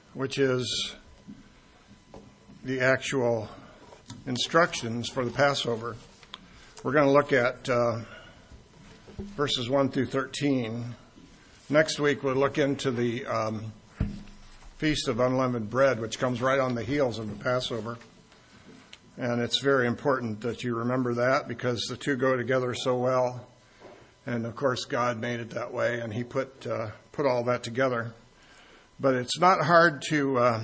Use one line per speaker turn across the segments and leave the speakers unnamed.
which is the actual instructions for the Passover. We're going to look at verses 1 through 13. Next week we'll look into the Feast of Unleavened Bread, which comes right on the heels of the Passover. And it's very important that you remember that because the two go together so well. And of course God made it that way, and He put all that together. But it's not hard to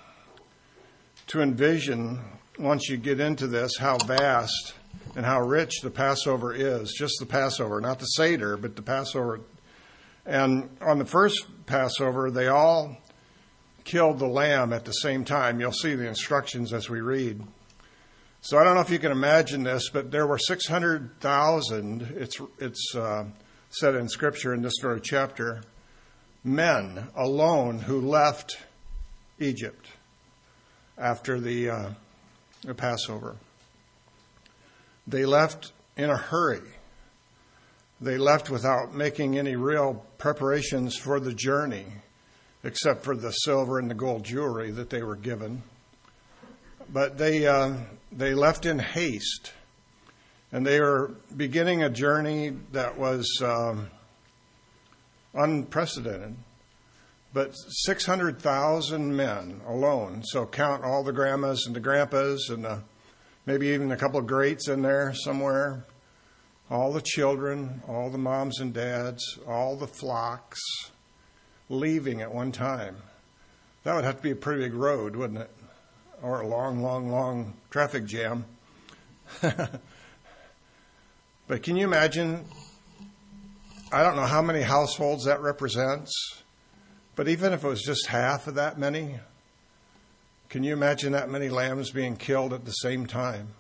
envision, once you get into this, how vast and how rich the Passover is. Just the Passover, not the Seder, but the Passover. And on the first Passover, they all killed the lamb at the same time. You'll see the instructions as we read. So I don't know if you can imagine this, but there were 600,000, it's said in Scripture in this very chapter, men alone who left Egypt after the Passover. They left in a hurry. They left without making any real preparations for the journey, except for the silver and the gold jewelry that they were given. But they left in haste, and they were beginning a journey that was unprecedented. But 600,000 men alone, so count all the grandmas and the grandpas and maybe even a couple of greats in there somewhere, all the children, all the moms and dads, all the flocks leaving at one time. That would have to be a pretty big road, wouldn't it? Or a long, long, long traffic jam. But can you imagine, I don't know how many households that represents, but even if it was just half of that many, can you imagine that many lambs being killed at the same time?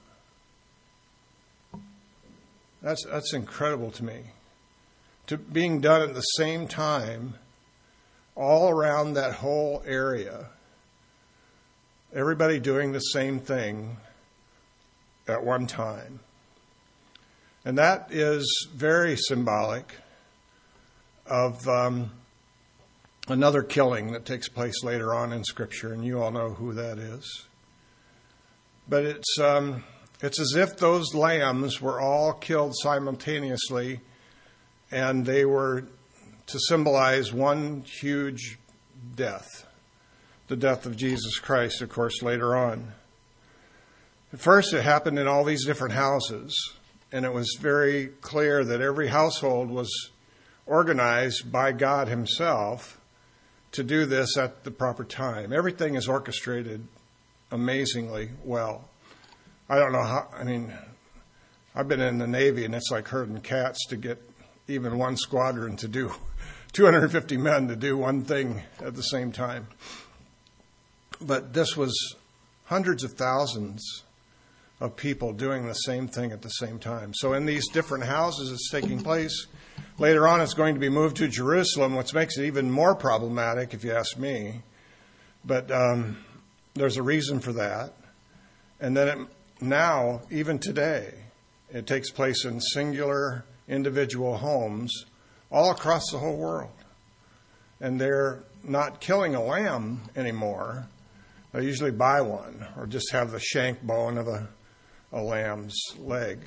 That's incredible to me. Being done at the same time, all around that whole area. Everybody doing the same thing at one time. And that is very symbolic of another killing that takes place later on in Scripture, and you all know who that is. But it's as if those lambs were all killed simultaneously, and they were to symbolize one huge death. The death of Jesus Christ, of course, later on. At first, it happened in all these different houses, and it was very clear that every household was organized by God Himself to do this at the proper time. Everything is orchestrated amazingly well. I don't know how, I've been in the Navy, and it's like herding cats to get even one squadron to do, 250 men to do one thing at the same time. But this was hundreds of thousands of people doing the same thing at the same time. So in these different houses it's taking place. Later on it's going to be moved to Jerusalem, which makes it even more problematic if you ask me. But there's a reason for that. And then now, even today, it takes place in singular individual homes all across the whole world. And they're not killing a lamb anymore. They usually buy one or just have the shank bone of a lamb's leg.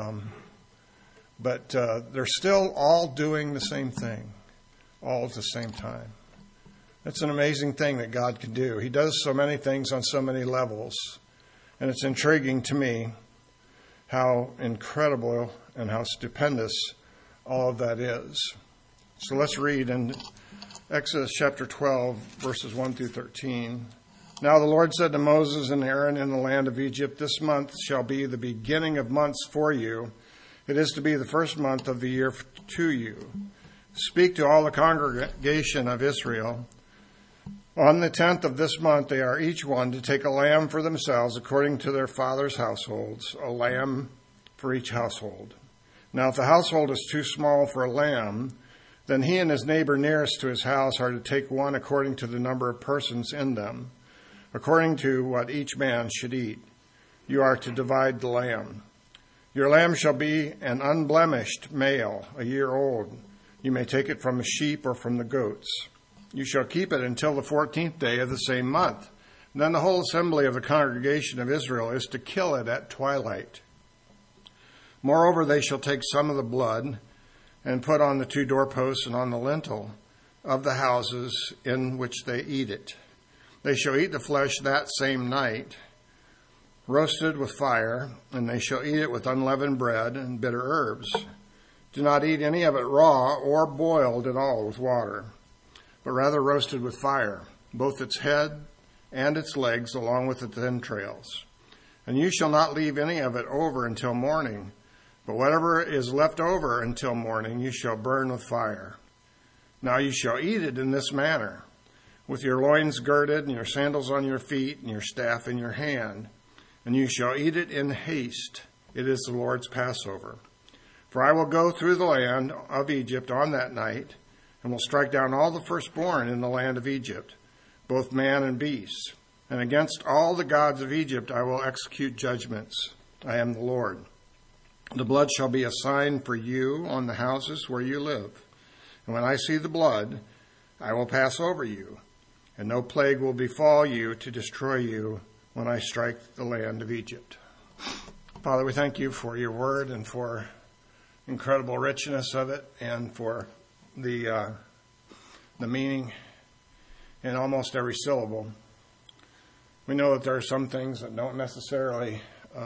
But they're still all doing the same thing, all at the same time. It's an amazing thing that God can do. He does so many things on so many levels. And it's intriguing to me how incredible and how stupendous all of that is. So let's read in Exodus chapter 12, verses 1 through 13. Now the Lord said to Moses and Aaron in the land of Egypt, "This month shall be the beginning of months for you. It is to be the first month of the year to you. Speak to all the congregation of Israel. On the 10th of this month they are each one to take a lamb for themselves according to their father's households, a lamb for each household. Now if the household is too small for a lamb, then he and his neighbor nearest to his house are to take one according to the number of persons in them, according to what each man should eat. You are to divide the lamb. Your lamb shall be an unblemished male, a year old. You may take it from a sheep or from the goats. You shall keep it until the 14th day of the same month. And then the whole assembly of the congregation of Israel is to kill it at twilight. Moreover, they shall take some of the blood and put on the 2 doorposts and on the lintel of the houses in which they eat it. They shall eat the flesh that same night, roasted with fire, and they shall eat it with unleavened bread and bitter herbs. Do not eat any of it raw or boiled at all with water, but rather roasted with fire, both its head and its legs along with its entrails. And you shall not leave any of it over until morning, but whatever is left over until morning you shall burn with fire. Now you shall eat it in this manner, with your loins girded and your sandals on your feet and your staff in your hand. And you shall eat it in haste. It is the Lord's Passover. For I will go through the land of Egypt on that night, and will strike down all the firstborn in the land of Egypt, both man and beast. And against all the gods of Egypt I will execute judgments. I am the Lord. The blood shall be a sign for you on the houses where you live. And when I see the blood, I will pass over you, and no plague will befall you to destroy you when I strike the land of Egypt. Father, we thank you for your word and for incredible richness of it, and for the meaning in almost every syllable. We know that there are some things that don't necessarily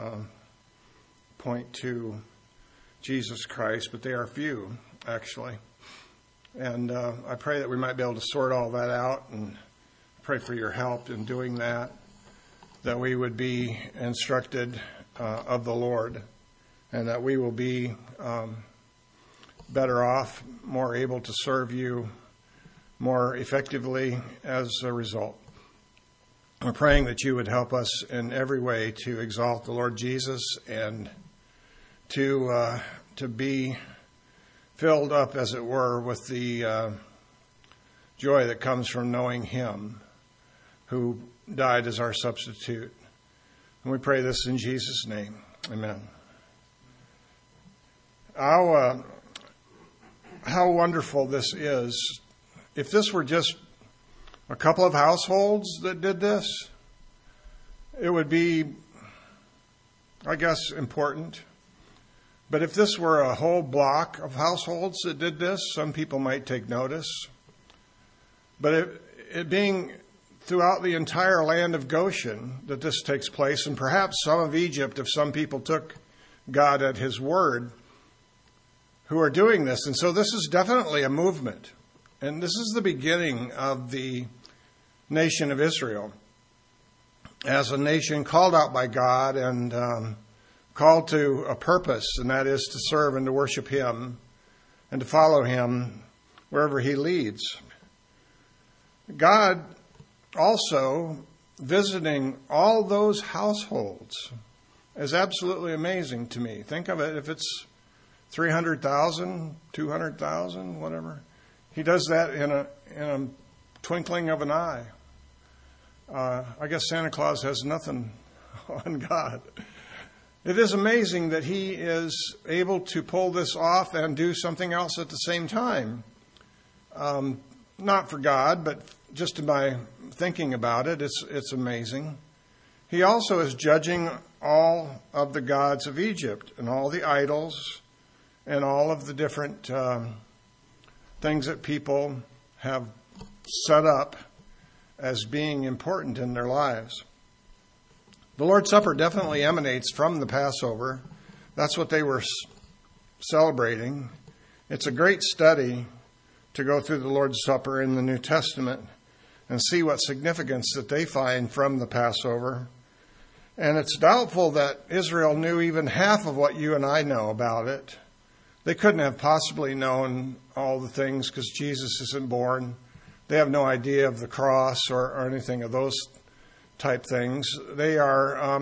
point to Jesus Christ, but they are few, actually. And I pray that we might be able to sort all that out, and pray for your help in doing that, that we would be instructed of the Lord, and that we will be better off, more able to serve you more effectively as a result. We're praying that you would help us in every way to exalt the Lord Jesus and to be filled up, as it were, with the joy that comes from knowing him who died as our substitute. And we pray this in Jesus' name. Amen. How wonderful this is. If this were just a couple of households that did this, it would be, I guess, important. But if this were a whole block of households that did this, some people might take notice. But it being throughout the entire land of Goshen that this takes place, and perhaps some of Egypt, if some people took God at his word, who are doing this. And so this is definitely a movement. And this is the beginning of the nation of Israel as a nation called out by God and called to a purpose, and that is to serve and to worship him and to follow him wherever he leads. God also visiting all those households is absolutely amazing to me. Think of it, if it's 300,000, 200,000, whatever. He does that in a twinkling of an eye. I guess Santa Claus has nothing on God. It is amazing that he is able to pull this off and do something else at the same time. Not for God, but just by thinking about it, it's amazing. He also is judging all of the gods of Egypt and all the idols and all of the different things that people have set up as being important in their lives. The Lord's Supper definitely emanates from the Passover. That's what they were celebrating. It's a great study to go through the Lord's Supper in the New Testament and see what significance that they find from the Passover. And it's doubtful that Israel knew even half of what you and I know about it. They couldn't have possibly known all the things because Jesus isn't born. They have no idea of the cross or anything of those type things. They are,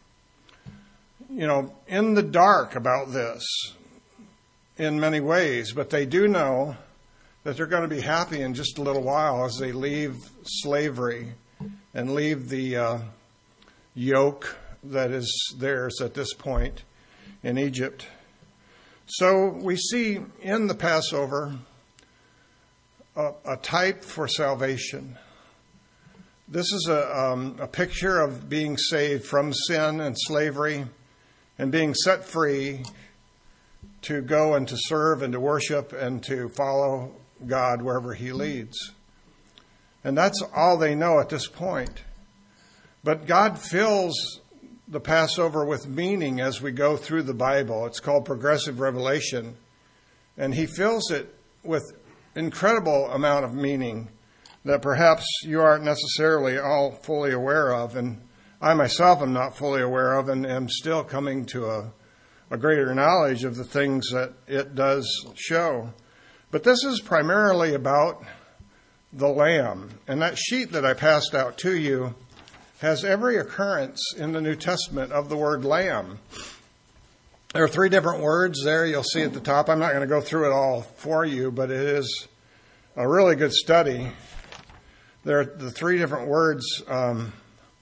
in the dark about this in many ways, but they do know that they're going to be happy in just a little while as they leave slavery and leave the yoke that is theirs at this point in Egypt. So we see in the Passover a type for salvation. This is a picture of being saved from sin and slavery and being set free to go and to serve and to worship and to follow God wherever He leads. And that's all they know at this point. But God fills the Passover with meaning as we go through the Bible. It's called progressive revelation. And He fills it with incredible amount of meaning that perhaps you aren't necessarily all fully aware of. And I myself am not fully aware of and am still coming to a greater knowledge of the things that it does show. But this is primarily about the Lamb. And that sheet that I passed out to you has every occurrence in the New Testament of the word Lamb. There are 3 different words there you'll see at the top. I'm not going to go through it all for you, but it is a really good study. There are the 3 different words. The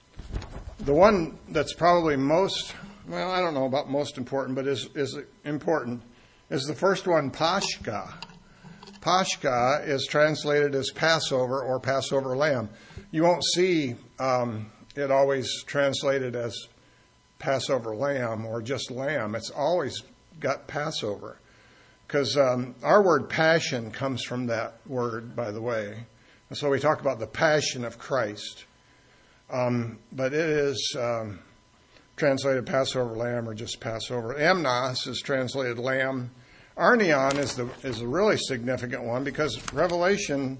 one that's probably most, well, I don't know about most important, but is important, is the first one, Pashka. Pashka is translated as Passover or Passover lamb. You won't see it always translated as Passover lamb or just lamb. It's always got Passover. Because our word passion comes from that word, by the way. And so we talk about the passion of Christ. But it is translated Passover lamb or just Passover. Amnos is translated lamb. Arnion is a really significant one because Revelation,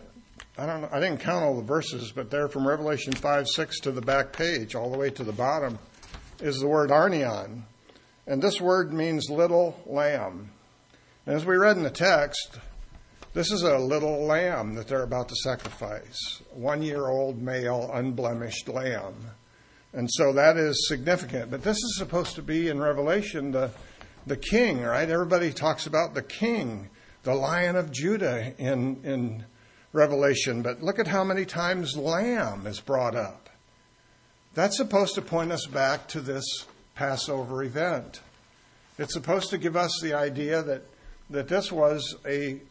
I didn't count all the verses, but they're from Revelation 5:6 to the back page, all the way to the bottom, is the word Arnion. And this word means little lamb. And as we read in the text, this is a little lamb that they're about to sacrifice. 1-year-old male, unblemished lamb. And so that is significant. But this is supposed to be in Revelation the king, right? Everybody talks about the king, the Lion of Judah in Revelation. But look at how many times lamb is brought up. That's supposed to point us back to this Passover event. It's supposed to give us the idea that this was a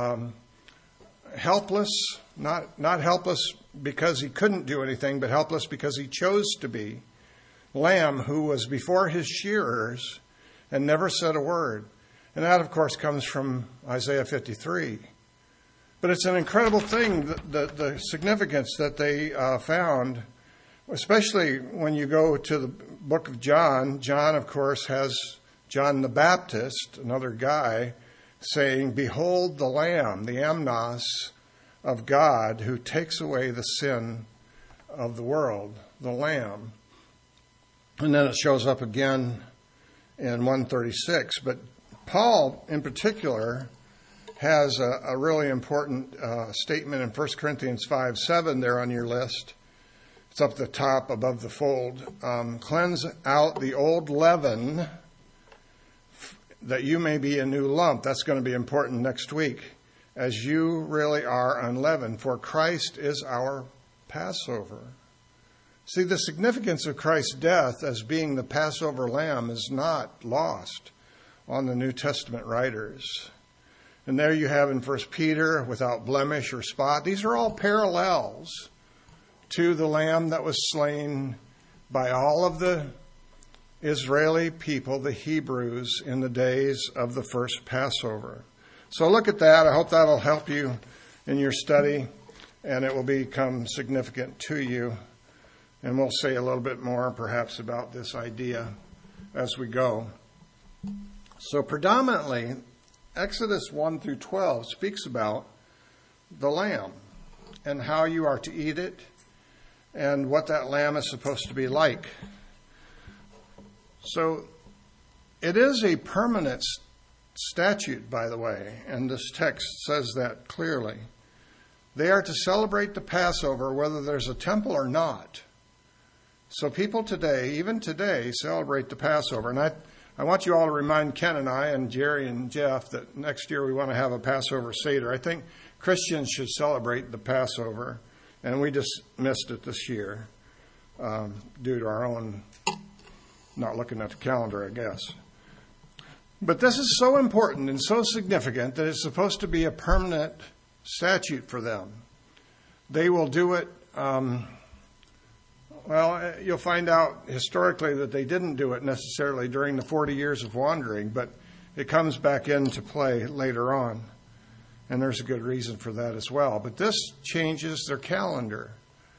helpless, not helpless because he couldn't do anything, but helpless because he chose to be, lamb who was before his shearers and never said a word. And that, of course, comes from Isaiah 53. But it's an incredible thing, the significance that they found, especially when you go to the book of John. John, of course, has John the Baptist, another guy, saying, "Behold the Lamb, the Amnos of God, who takes away the sin of the world," the Lamb. And then it shows up again in 136. But Paul, in particular, has a really important statement in 1 Corinthians 5:7 there on your list. It's up the top above the fold. "Cleanse out the old leaven, that you may be a new lump." That's going to be important next week. "As you really are unleavened, for Christ is our Passover." See, the significance of Christ's death as being the Passover lamb is not lost on the New Testament writers. And there you have in 1 Peter, without blemish or spot. These are all parallels to the lamb that was slain by all of the Israeli people, the Hebrews, in the days of the first Passover. So look at that. I hope that'll help you in your study, and it will become significant to you. And we'll say a little bit more, perhaps, about this idea as we go. So predominantly, Exodus 1 through 12 speaks about the lamb and how you are to eat it and what that lamb is supposed to be like. So it is a permanent statute, by the way, and this text says that clearly. They are to celebrate the Passover whether there's a temple or not. So people today, even today, celebrate the Passover. And I want you all to remind Ken and I and Jerry and Jeff that next year we want to have a Passover Seder. I think Christians should celebrate the Passover, and we just missed it this year due to our own not looking at the calendar, I guess. But this is so important and so significant that it's supposed to be a permanent statute for them. They will do it. You'll find out historically that they didn't do it necessarily during the 40 years of wandering, but it comes back into play later on. And there's a good reason for that as well. But this changes their calendar.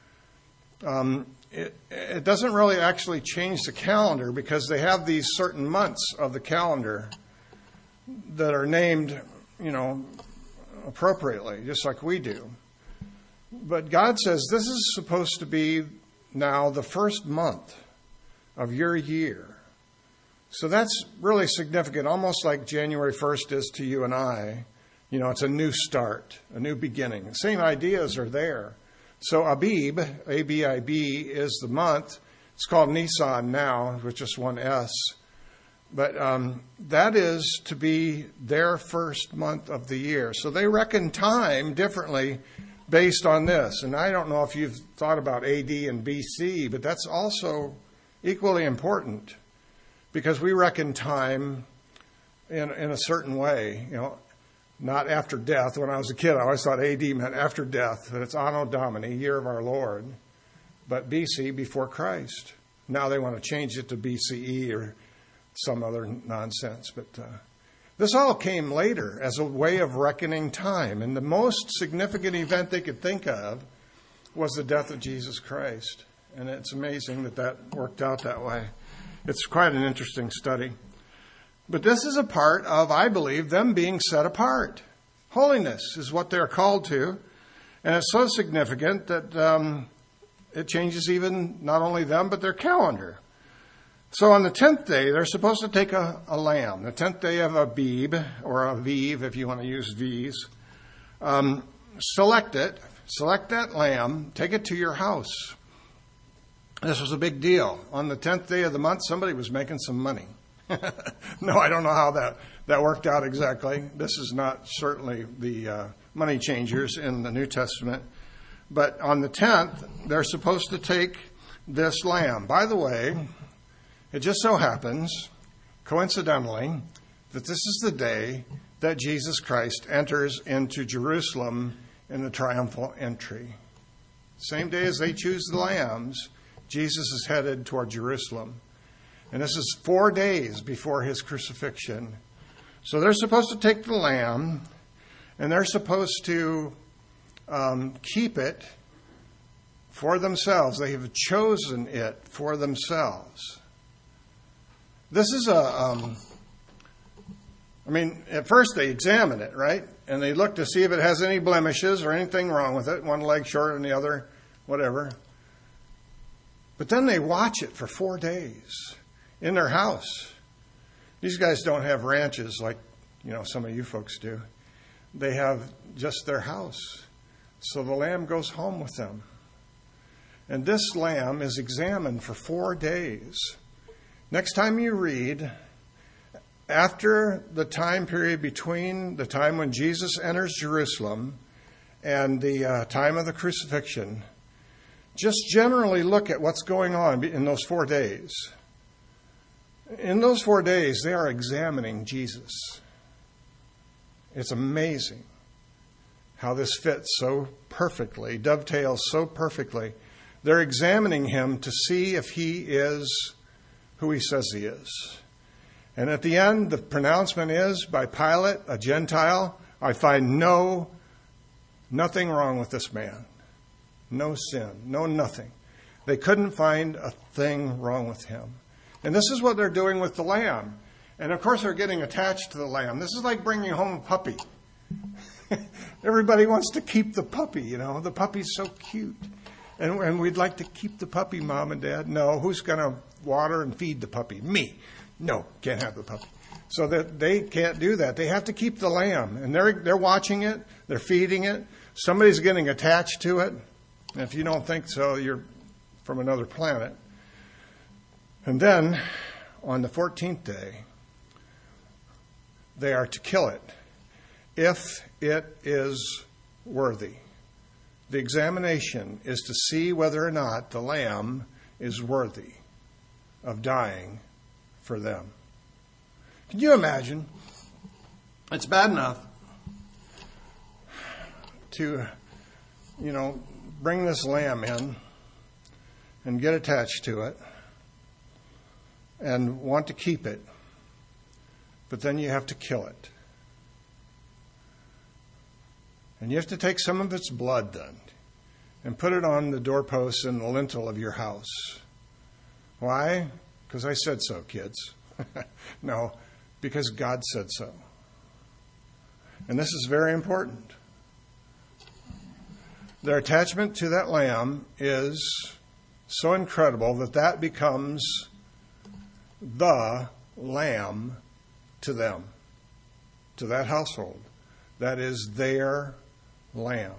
It doesn't really actually change the calendar because they have these certain months of the calendar that are named, appropriately, just like we do. But God says this is supposed to be now the first month of your year. So that's really significant, almost like January 1st is to you and I. It's a new start, a new beginning. The same ideas are there. So Abib, A-B-I-B, is the month. It's called Nisan now, with just one S. But that is to be their first month of the year. So they reckon time differently based on this. And I don't know if you've thought about AD and BC, but that's also equally important because we reckon time in a certain way, not after death. When I was a kid, I always thought AD meant after death, but it's Anno Domini, year of our Lord, but BC, before Christ. Now they want to change it to BCE or some other nonsense. But this all came later as a way of reckoning time. And the most significant event they could think of was the death of Jesus Christ. And it's amazing that worked out that way. It's quite an interesting study. But this is a part of, I believe, them being set apart. Holiness is what they're called to. And it's so significant that it changes even not only them, but their calendar. So on the 10th day, they're supposed to take a lamb. The 10th day of Abib, or Aviv, if you want to use V's. Select that lamb, take it to your house. This was a big deal. On the 10th day of the month, somebody was making some money. No, I don't know how that worked out exactly. This is not certainly the money changers in the New Testament. But on the 10th, they're supposed to take this lamb. By the way, it just so happens, coincidentally, that this is the day that Jesus Christ enters into Jerusalem in the triumphal entry. Same day as they choose the lambs, Jesus is headed toward Jerusalem. And this is 4 days before his crucifixion. So they're supposed to take the lamb, and they're supposed to keep it for themselves. They have chosen it for themselves. This is at first they examine it, right? And they look to see if it has any blemishes or anything wrong with it. One leg shorter than the other, whatever. But then they watch it for 4 days in their house. These guys don't have ranches like, some of you folks do. They have just their house. So the lamb goes home with them. And this lamb is examined for 4 days. Next time you read, after the time period between the time when Jesus enters Jerusalem and the time of the crucifixion, just generally look at what's going on in those 4 days. In those 4 days, they are examining Jesus. It's amazing how this fits so perfectly, dovetails so perfectly. They're examining him to see if he is who he says he is. And at the end, the pronouncement is by Pilate, a Gentile, I find nothing wrong with this man. No sin, no nothing. They couldn't find a thing wrong with him. And this is what they're doing with the lamb. And of course, they're getting attached to the lamb. This is like bringing home a puppy. Everybody wants to keep the puppy, The puppy's so cute. And we'd like to keep the puppy, Mom and Dad. No, who's going to water and feed the puppy? Me. No, can't have the puppy. So that they can't do that. They have to keep the lamb. And they're watching it. They're feeding it. Somebody's getting attached to it. And if you don't think so, you're from another planet. And then, on the 14th day, they are to kill it if it is worthy. The examination is to see whether or not the lamb is worthy of dying for them. Can you imagine? It's bad enough to, bring this lamb in and get attached to it and want to keep it. But then you have to kill it. And you have to take some of its blood then and put it on the doorposts and the lintel of your house. Why? Because I said so, kids. No, because God said so. And this is very important. Their attachment to that lamb is so incredible that becomes the lamb to them, to that household. That is their lamb.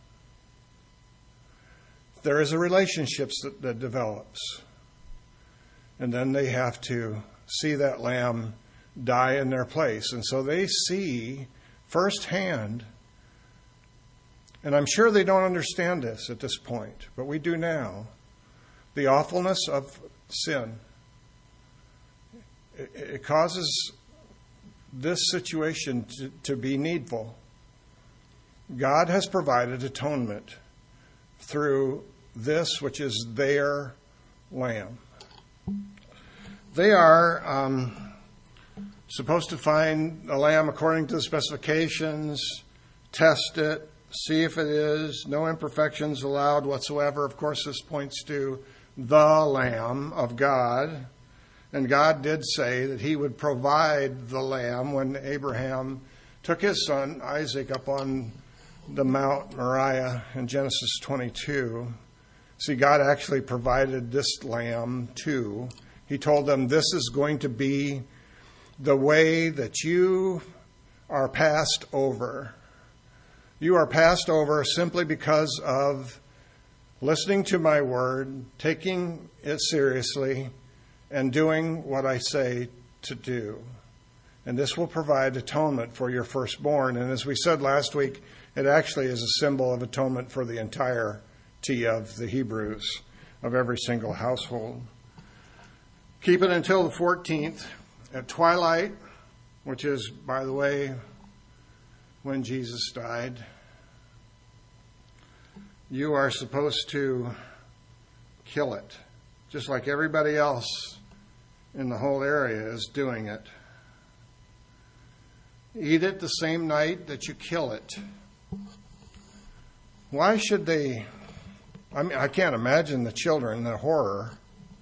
There is a relationship that develops. And then they have to see that lamb die in their place. And so they see firsthand, and I'm sure they don't understand this at this point, but we do now, the awfulness of sin. It causes this situation to be needful. God has provided atonement through this, which is their lamb. They are supposed to find the lamb according to the specifications, test it, see if it is, no imperfections allowed whatsoever. Of course, this points to the Lamb of God. And God did say that he would provide the lamb when Abraham took his son Isaac up on the Mount Moriah in Genesis 22. See, God actually provided this lamb too. He told them, this is going to be the way that you are passed over. You are passed over simply because of listening to my word, taking it seriously, and doing what I say to do. And this will provide atonement for your firstborn. And as we said last week, it actually is a symbol of atonement for the entirety of the Hebrews, of every single household. Keep it until the 14th at twilight, which is, by the way, when Jesus died. You are supposed to kill it, just like everybody else in the whole area is doing it. Eat it the same night that you kill it. Why should they? I can't imagine the children, the horror.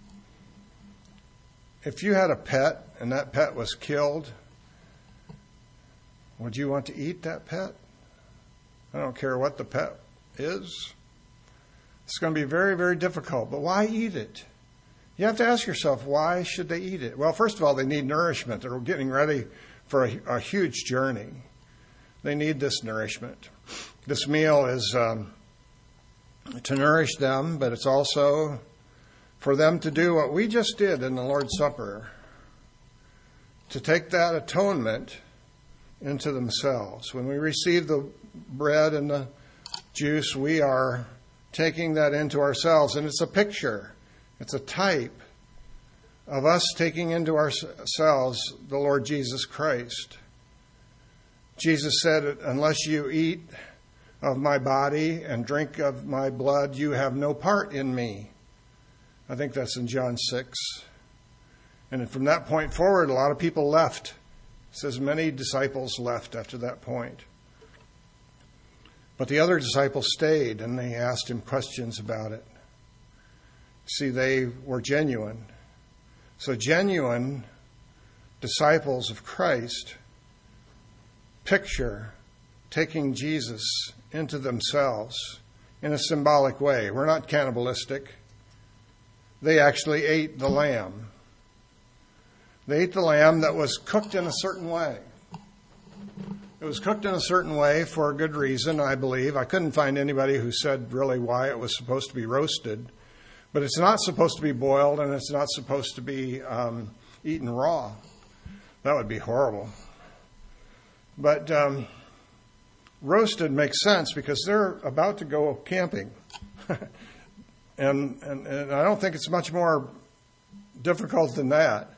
If you had a pet and that pet was killed, would you want to eat that pet? I don't care what the pet is. It's going to be very, very difficult. But why eat it? You have to ask yourself, why should they eat it? Well, first of all, they need nourishment. They're getting ready for a huge journey. They need this nourishment. This meal is to nourish them, but it's also for them to do what we just did in the Lord's Supper, to take that atonement into themselves. When we receive the bread and the juice, we are taking that into ourselves. And it's a picture, it's a type of us taking into ourselves the Lord Jesus Christ. Jesus said, unless you eat of my body and drink of my blood, you have no part in me. I think that's in John 6. And from that point forward, a lot of people left. It says many disciples left after that point. But the other disciples stayed, and they asked him questions about it. See, they were genuine. So genuine disciples of Christ picture taking Jesus into themselves in a symbolic way. We're not cannibalistic. They actually ate the lamb. They ate the lamb that was cooked in a certain way. It was cooked in a certain way for a good reason, I believe. I couldn't find anybody who said really why it was supposed to be roasted. But it's not supposed to be boiled, and it's not supposed to be eaten raw. That would be horrible. But roasted makes sense because they're about to go camping. and I don't think it's much more difficult than that.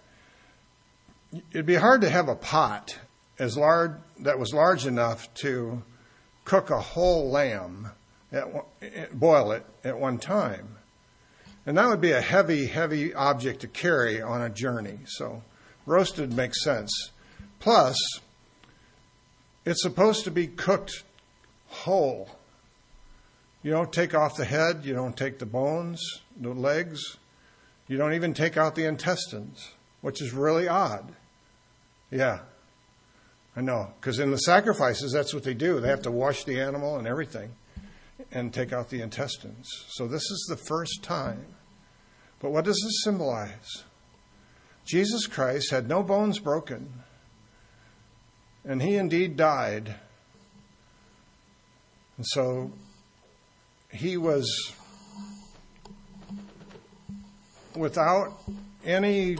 It'd be hard to have a pot that was large enough to cook a whole lamb, boil it at one time. And that would be a heavy, heavy object to carry on a journey. So roasted makes sense. Plus, it's supposed to be cooked whole. You don't take off the head. You don't take the bones, the legs. You don't even take out the intestines, which is really odd. Yeah, I know. Because in the sacrifices, that's what they do. They have to wash the animal and everything and take out the intestines. So this is the first time. But what does this symbolize? Jesus Christ had no bones broken. And he indeed died. And so he was without any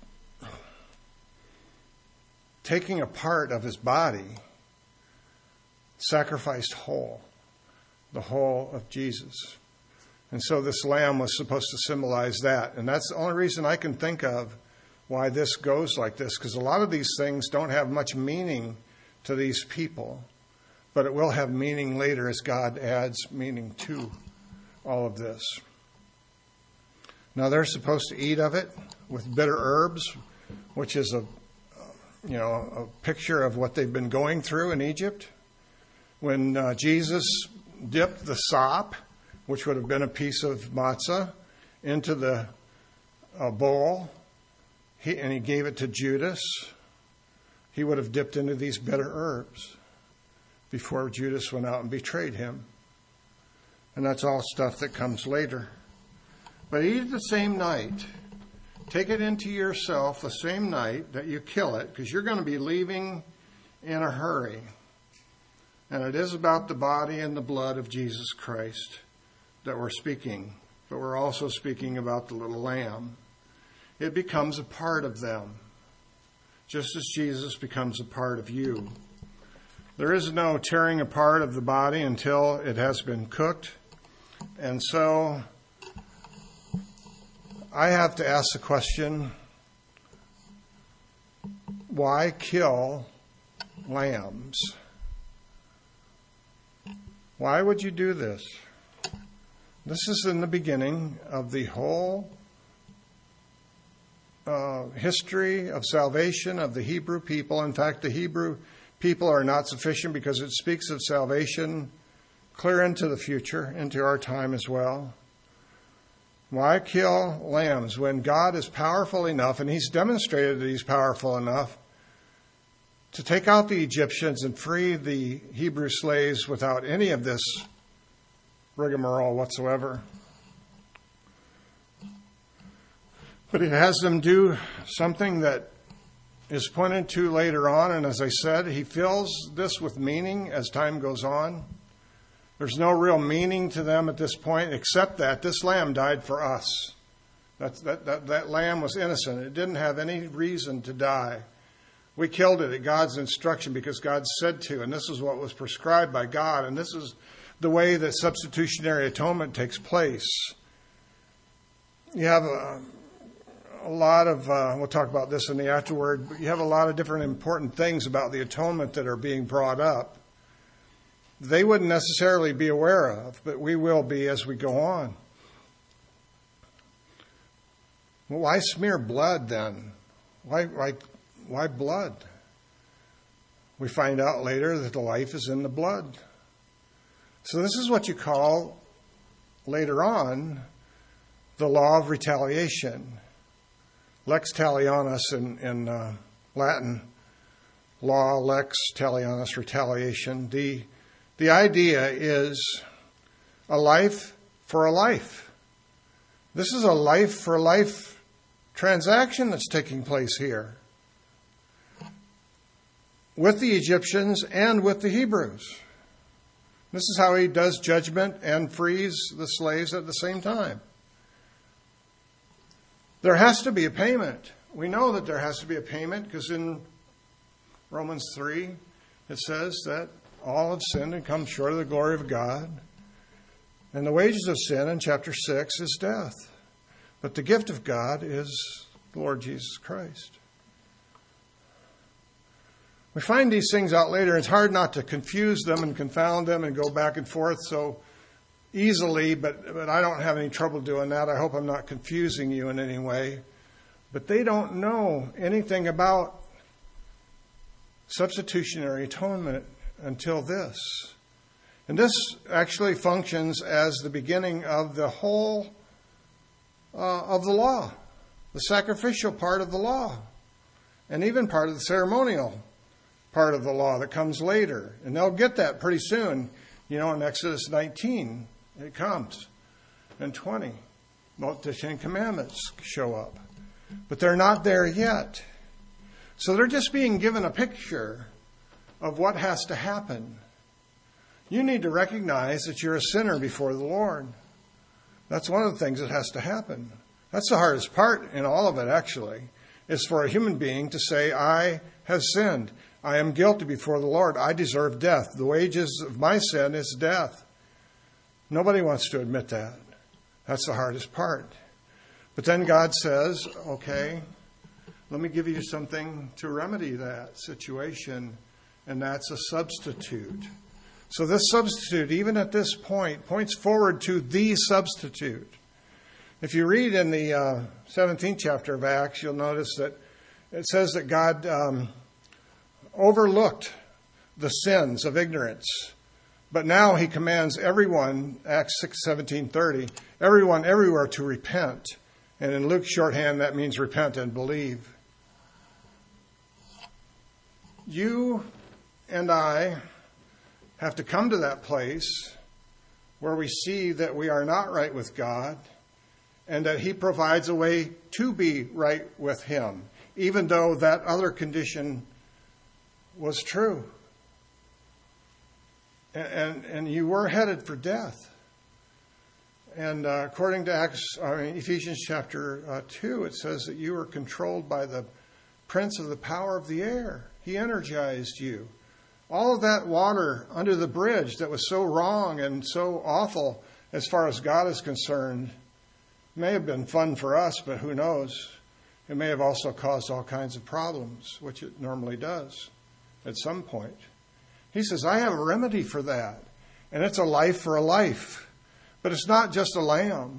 taking a part of his body, sacrificed whole, the whole of Jesus. And so this lamb was supposed to symbolize that. And that's the only reason I can think of why this goes like this, because a lot of these things don't have much meaning to these people, but it will have meaning later as God adds meaning to all of this. Now they're supposed to eat of it with bitter herbs, which is a picture of what they've been going through in Egypt. When Jesus dipped the sop, which would have been a piece of matzah, into the bowl, and he gave it to Judas, he would have dipped into these bitter herbs before Judas went out and betrayed him. And that's all stuff that comes later. But eat it the same night. Take it into yourself the same night that you kill it, because you're going to be leaving in a hurry. And it is about the body and the blood of Jesus Christ that we're speaking. But we're also speaking about the little lamb. It becomes a part of them, just as Jesus becomes a part of you. There is no tearing apart of the body until it has been cooked. And so I have to ask the question, why kill lambs? Why would you do this? This is in the beginning of the whole history of salvation of the Hebrew people. In fact, the Hebrew people are not sufficient because it speaks of salvation clear into the future, into our time as well. Why kill lambs when God is powerful enough, and he's demonstrated that he's powerful enough to take out the Egyptians and free the Hebrew slaves without any of this rigmarole whatsoever? But he has them do something that is pointed to later on, and as I said, he fills this with meaning as time goes on. There's no real meaning to them at this point, except that this lamb died for us. That lamb was innocent. It didn't have any reason to die. We killed it at God's instruction because God said to, and this is what was prescribed by God, and this is the way that substitutionary atonement takes place. You have a lot of, we'll talk about this in the afterword, but you have a lot of different important things about the atonement that are being brought up. They wouldn't necessarily be aware of, but we will be as we go on. Well, why smear blood then? Why blood? We find out later that the life is in the blood. So this is what you call, later on, the law of retaliation. Lex talionis in Latin. Law, lex talionis, retaliation. The idea is a life for a life. This is a life for life transaction that's taking place here with the Egyptians and with the Hebrews. This is how he does judgment and frees the slaves at the same time. There has to be a payment. We know that there has to be a payment because in Romans 3 it says that all have sinned and come short of the glory of God. And the wages of sin in chapter 6 is death. But the gift of God is the Lord Jesus Christ. We find these things out later. It's hard not to confuse them and confound them and go back and forth so easily, but I don't have any trouble doing that. I hope I'm not confusing you in any way. But they don't know anything about substitutionary atonement until this. And this actually functions as the beginning of the whole of the law, the sacrificial part of the law, and even part of the ceremonial part of the law that comes later. And they'll get that pretty soon. In Exodus 19, it comes. And 20, both the Ten Commandments show up. But they're not there yet. So they're just being given a picture of what has to happen. You need to recognize that you're a sinner before the Lord. That's one of the things that has to happen. That's the hardest part in all of it, actually, is for a human being to say, I have sinned. I am guilty before the Lord. I deserve death. The wages of my sin is death. Nobody wants to admit that. That's the hardest part. But then God says, okay, let me give you something to remedy that situation, and that's a substitute. So this substitute, even at this point, points forward to the substitute. If you read in the 17th chapter of Acts, you'll notice that it says that God overlooked the sins of ignorance. But now he commands everyone, Acts 6:17-30, everyone everywhere to repent. And in Luke's shorthand, that means repent and believe. You and I have to come to that place where we see that we are not right with God and that he provides a way to be right with him, even though that other condition was true. And you were headed for death. And according to Ephesians chapter 2, it says that you were controlled by the prince of the power of the air. He energized you. All of that water under the bridge that was so wrong and so awful as far as God is concerned may have been fun for us, but who knows? It may have also caused all kinds of problems, which it normally does at some point. He says, I have a remedy for that. And it's a life for a life. But it's not just a lamb.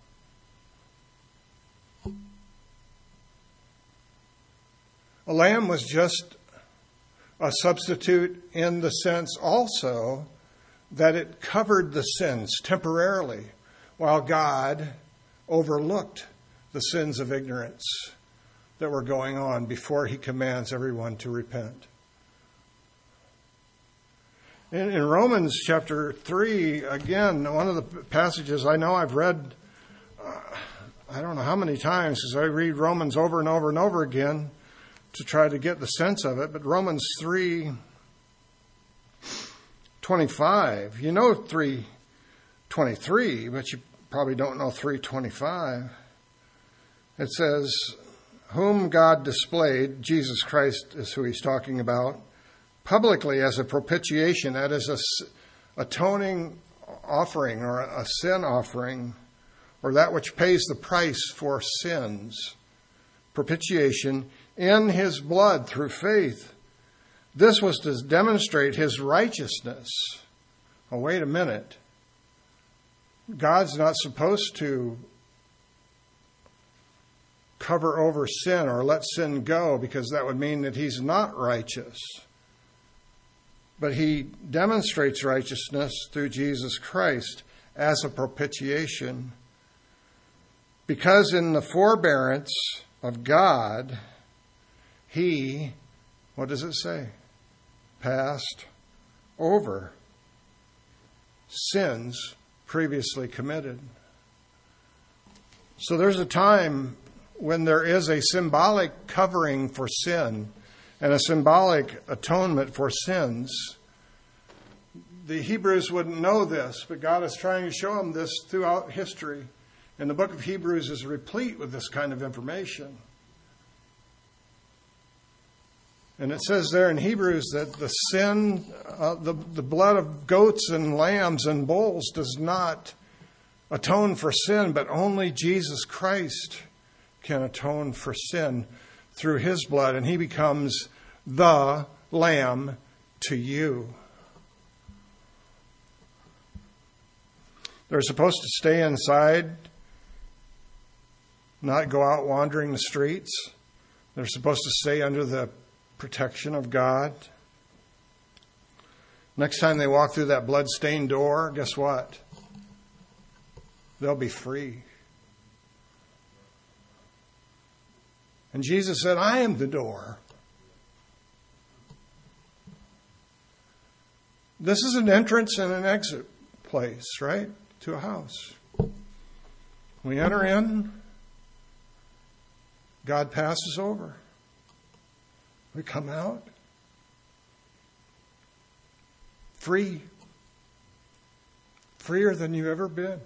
A lamb was just a substitute in the sense also that it covered the sins temporarily while God overlooked the sins of ignorance that were going on before he commands everyone to repent. In Romans chapter 3, again, one of the passages I know I've read, I don't know how many times, as I read Romans over and over and over again to try to get the sense of it, but Romans 3:25, you know 3:23, but you probably don't know 3:25. It says, whom God displayed, Jesus Christ is who he's talking about, publicly as a propitiation, that is a atoning offering or a sin offering, or that which pays the price for sins. Propitiation in his blood through faith. This was to demonstrate his righteousness. Oh, wait a minute. God's not supposed to cover over sin or let sin go, because that would mean that he's not righteous. But he demonstrates righteousness through Jesus Christ as a propitiation. Because in the forbearance of God, he, what does it say? Passed over sins previously committed. So there's a time when there is a symbolic covering for sin and a symbolic atonement for sins. The Hebrews wouldn't know this, but God is trying to show them this throughout history. And the book of Hebrews is replete with this kind of information. And it says there in Hebrews that the sin, the blood of goats and lambs and bulls does not atone for sin, but only Jesus Christ can atone for sin through his blood. And he becomes the lamb to you. They're supposed to stay inside, not go out wandering the streets. They're supposed to stay under the protection of God. Next time they walk through that blood-stained door, guess what? They'll be free. And Jesus said, I am the door. This is an entrance and an exit place, right? To a house. We enter in, God passes over. We come out free. Freer than you've ever been.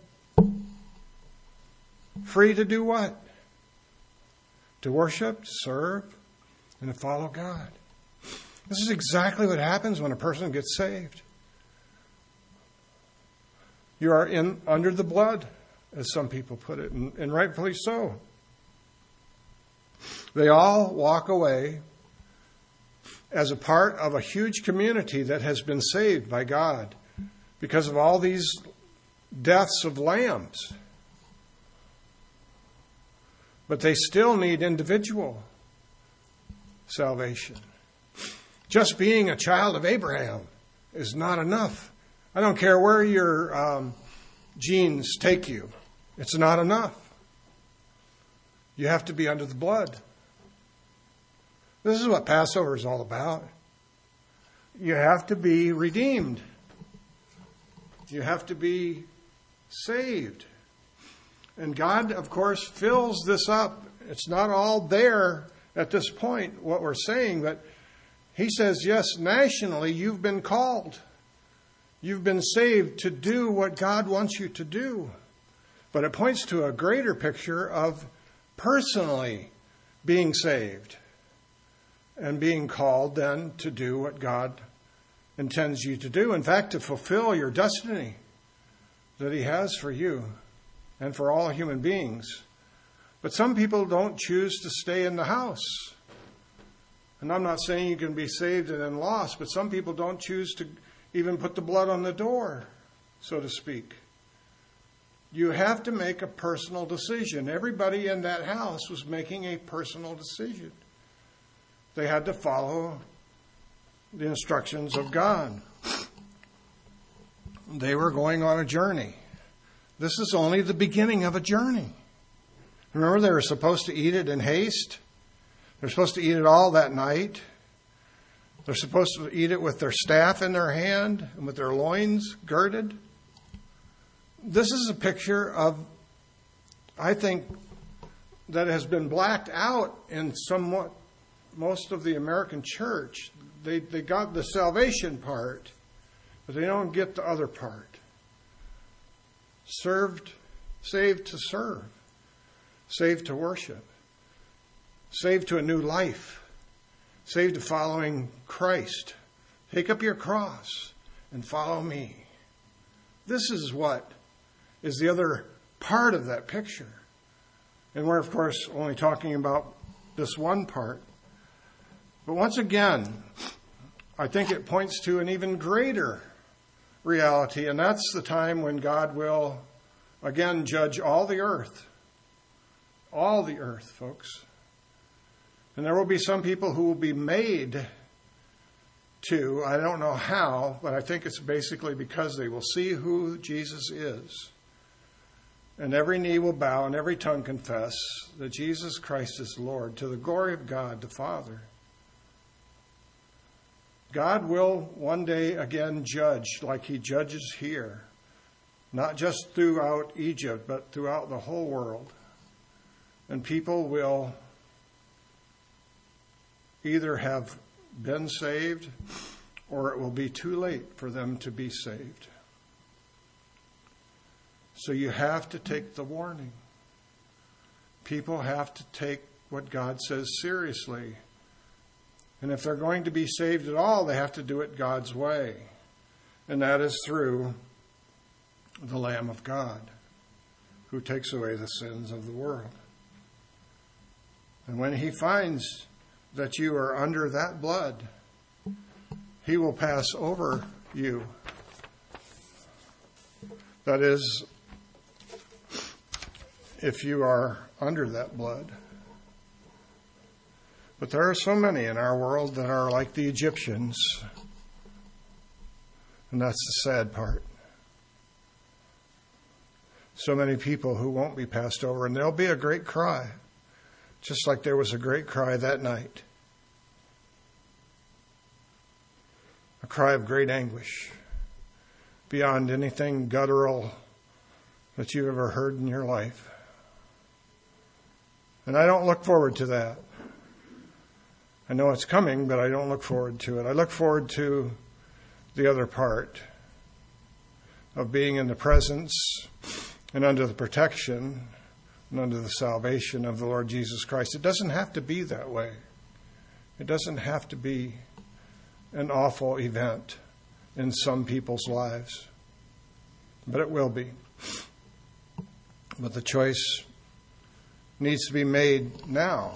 Free to do what? To worship, to serve, and to follow God. This is exactly what happens when a person gets saved. You are under the blood, as some people put it, and rightfully so. They all walk away as a part of a huge community that has been saved by God because of all these deaths of lambs. But they still need individual salvation. Just being a child of Abraham is not enough. I don't care where your genes take you. It's not enough. You have to be under the blood. This is what Passover is all about. You have to be redeemed. You have to be saved. And God, of course, fills this up. It's not all there at this point, what we're saying, but He says, yes, nationally, you've been called. You've been saved to do what God wants you to do. But it points to a greater picture of personally being saved and being called then to do what God intends you to do. In fact, to fulfill your destiny that He has for you and for all human beings. But some people don't choose to stay in the house. And I'm not saying you can be saved and then lost, but some people don't choose to even put the blood on the door, so to speak. You have to make a personal decision. Everybody in that house was making a personal decision. They had to follow the instructions of God. They were going on a journey. This is only the beginning of a journey. Remember, they were supposed to eat it in haste. They're supposed to eat it all that night. They're supposed to eat it with their staff in their hand and with their loins girded. This is a picture of, I think, that has been blacked out in somewhat most of the American church. They got the salvation part, but they don't get the other part. Saved to serve. Saved to worship. Saved to a new life. Saved to following Christ. Take up your cross and follow me. This is what is the other part of that picture. And we're, of course, only talking about this one part. But once again, I think it points to an even greater reality, and that's the time when God will again judge all the earth. All the earth, folks. And there will be some people who will be made to, I don't know how, but I think it's basically because they will see who Jesus is. And every knee will bow and every tongue confess that Jesus Christ is Lord, to the glory of God the Father. God will one day again judge like He judges here, not just throughout Egypt, but throughout the whole world. And people will either have been saved or it will be too late for them to be saved. So you have to take the warning. People have to take what God says seriously. And if they're going to be saved at all, they have to do it God's way. And that is through the Lamb of God, who takes away the sins of the world. And when He finds that you are under that blood, He will pass over you. That is, if you are under that blood. But there are so many in our world that are like the Egyptians. And that's the sad part. So many people who won't be passed over, and there'll be a great cry, just like there was a great cry that night. A cry of great anguish, beyond anything guttural that you've ever heard in your life. And I don't look forward to that. I know it's coming, but I don't look forward to it. I look forward to the other part of being in the presence and under the protection and under the salvation of the Lord Jesus Christ. It doesn't have to be that way. It doesn't have to be an awful event in some people's lives. But it will be. But the choice needs to be made now.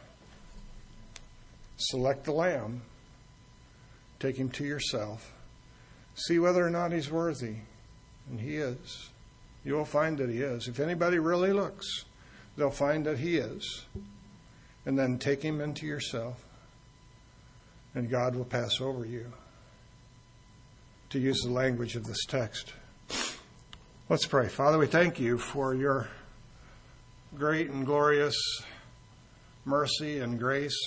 Select the Lamb. Take him to yourself. See whether or not he's worthy. And he is. You will find that he is. If anybody really looks, they'll find that he is. And then take him into yourself. And God will pass over you. To use the language of this text. Let's pray. Father, we thank you for your great and glorious mercy and grace.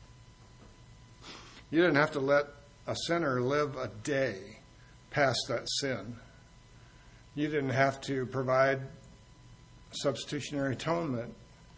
You didn't have to let a sinner live a day past that sin. You didn't have to provide substitutionary atonement.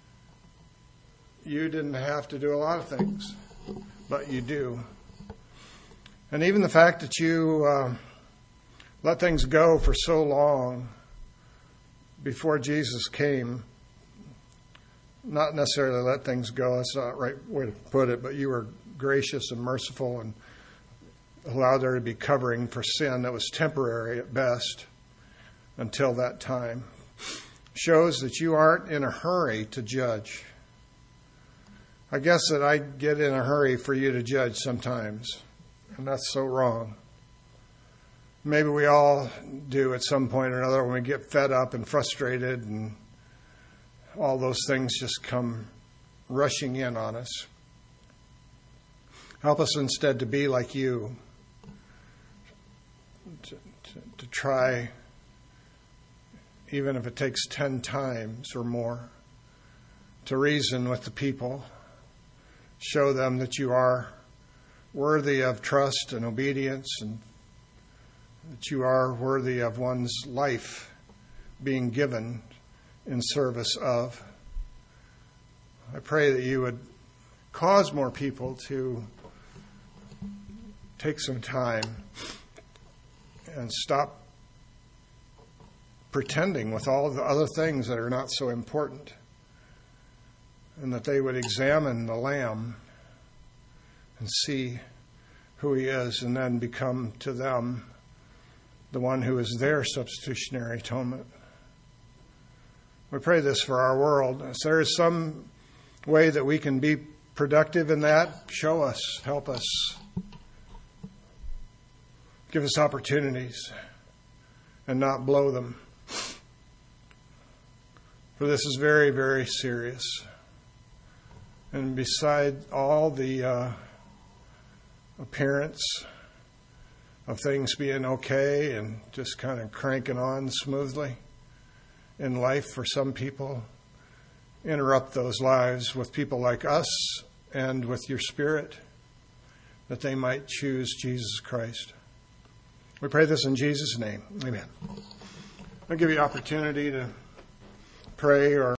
You didn't have to do a lot of things, but you do. And even the fact that you let things go for so long before Jesus came, not necessarily let things go, that's not the right way to put it, but you were gracious and merciful and allowed there to be covering for sin that was temporary at best until that time, shows that you aren't in a hurry to judge. I guess that I get in a hurry for you to judge sometimes, and that's so wrong. Maybe we all do at some point or another when we get fed up and frustrated and all those things just come rushing in on us. Help us instead to be like you, to try, even if it takes 10 times or more, to reason with the people, show them that you are worthy of trust and obedience, and that you are worthy of one's life being given in service of. I pray that you would cause more people to take some time and stop pretending with all of the other things that are not so important, and that they would examine the Lamb and see who he is, and then become to them the one who is their substitutionary atonement. We pray this for our world. If there is some way that we can be productive in that, show us, help us. Give us opportunities and not blow them. For this is very, very serious. And beside all the appearance of things being okay and just kind of cranking on smoothly in life for some people, interrupt those lives with people like us and with your Spirit, that they might choose Jesus Christ. We pray this in Jesus' name. Amen. I'll give you opportunity to pray or